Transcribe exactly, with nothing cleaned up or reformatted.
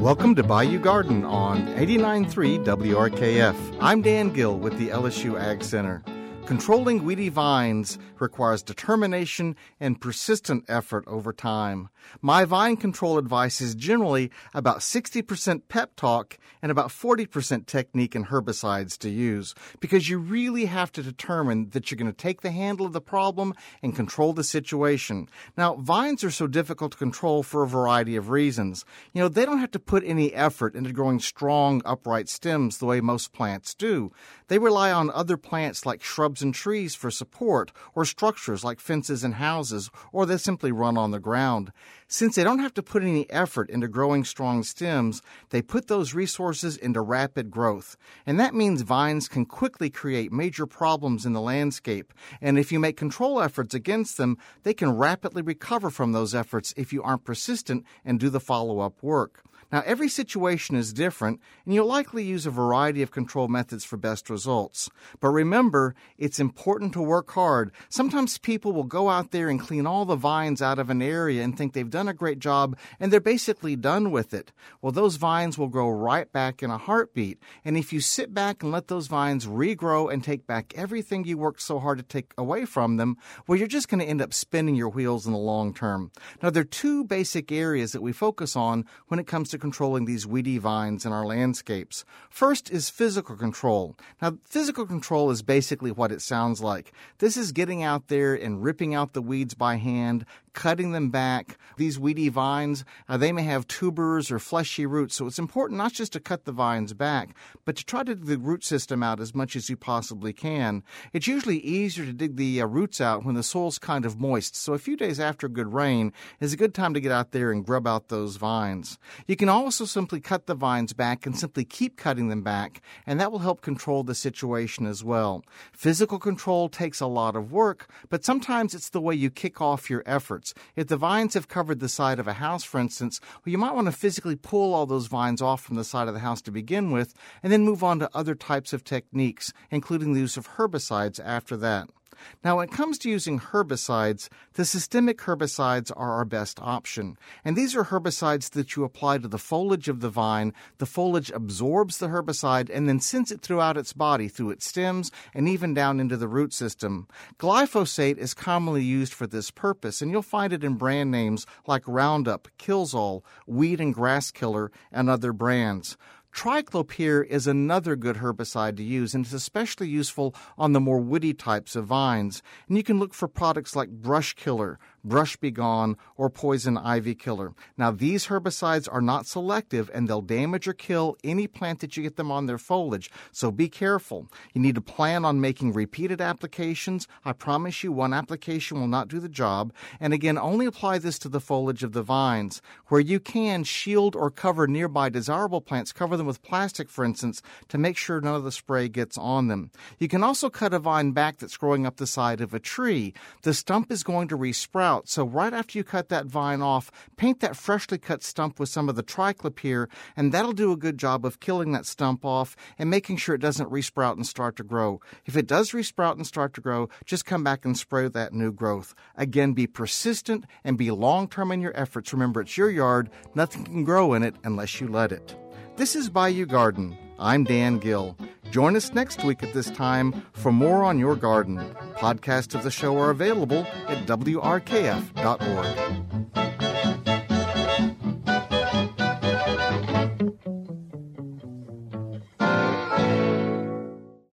Welcome to Bayou Garden on eighty-nine point three W R K F. I'm Dan Gill with the L S U Ag Center. Controlling weedy vines requires determination and persistent effort over time. My vine control advice is generally about sixty percent pep talk and about forty percent technique and herbicides to use, because you really have to determine that you're going to take the handle of the problem and control the situation. Now, vines are so difficult to control for a variety of reasons. You know, they don't have to put any effort into growing strong, upright stems the way most plants do. They rely on other plants like shrubs and trees for support, or structures like fences and houses, or they simply run on the ground. Since they don't have to put any effort into growing strong stems, they put those resources into rapid growth. And that means vines can quickly create major problems in the landscape. And if you make control efforts against them, they can rapidly recover from those efforts if you aren't persistent and do the follow-up work. Now, every situation is different, and you'll likely use a variety of control methods for best results. But remember, it's important to work hard. Sometimes people will go out there and clean all the vines out of an area and think they've done a great job, and they're basically done with it. Well, those vines will grow right back in a heartbeat. And if you sit back and let those vines regrow and take back everything you worked so hard to take away from them, well, you're just going to end up spinning your wheels in the long term. Now, there are two basic areas that we focus on when it comes to controlling these weedy vines in our landscapes. First is physical control. Now, physical control is basically what it sounds like. This is getting out there and ripping out the weeds by hand, cutting them back. These weedy vines, uh, they may have tubers or fleshy roots, so it's important not just to cut the vines back, but to try to dig the root system out as much as you possibly can. It's usually easier to dig the uh, roots out when the soil's kind of moist, so a few days after good rain is a good time to get out there and grub out those vines. You can also simply cut the vines back and simply keep cutting them back, and that will help control the situation as well. Physical control takes a lot of work, but sometimes it's the way you kick off your efforts. If the vines have covered the side of a house, for instance, well, you might want to physically pull all those vines off from the side of the house to begin with, and then move on to other types of techniques, including the use of herbicides after that. Now, when it comes to using herbicides, the systemic herbicides are our best option. And these are herbicides that you apply to the foliage of the vine. The foliage absorbs the herbicide and then sends it throughout its body, through its stems, and even down into the root system. Glyphosate is commonly used for this purpose, and you'll find it in brand names like Roundup, Killzall, Weed and Grass Killer, and other brands. Triclopyr is another good herbicide to use, and it's especially useful on the more woody types of vines. And you can look for products like Brush Killer, Brush Be Gone, or Poison Ivy Killer. Now, these herbicides are not selective, and they'll damage or kill any plant that you get them on their foliage, so be careful. You need to plan on making repeated applications. I promise you, one application will not do the job. And again, only apply this to the foliage of the vines. Where you can, shield or cover nearby desirable plants. Cover them with plastic, for instance, to make sure none of the spray gets on them. You can also cut a vine back that's growing up the side of a tree. The stump is going to resprout. So right after you cut that vine off, paint that freshly cut stump with some of the triclopyr, and that'll do a good job of killing that stump off and making sure it doesn't resprout and start to grow. If it does resprout and start to grow, just come back and spray that new growth. Again, be persistent and be long-term in your efforts. Remember, it's your yard. Nothing can grow in it unless you let it. This is Bayou Garden. I'm Dan Gill. Join us next week at this time for more on your garden. Podcasts of the show are available at W R K F dot org.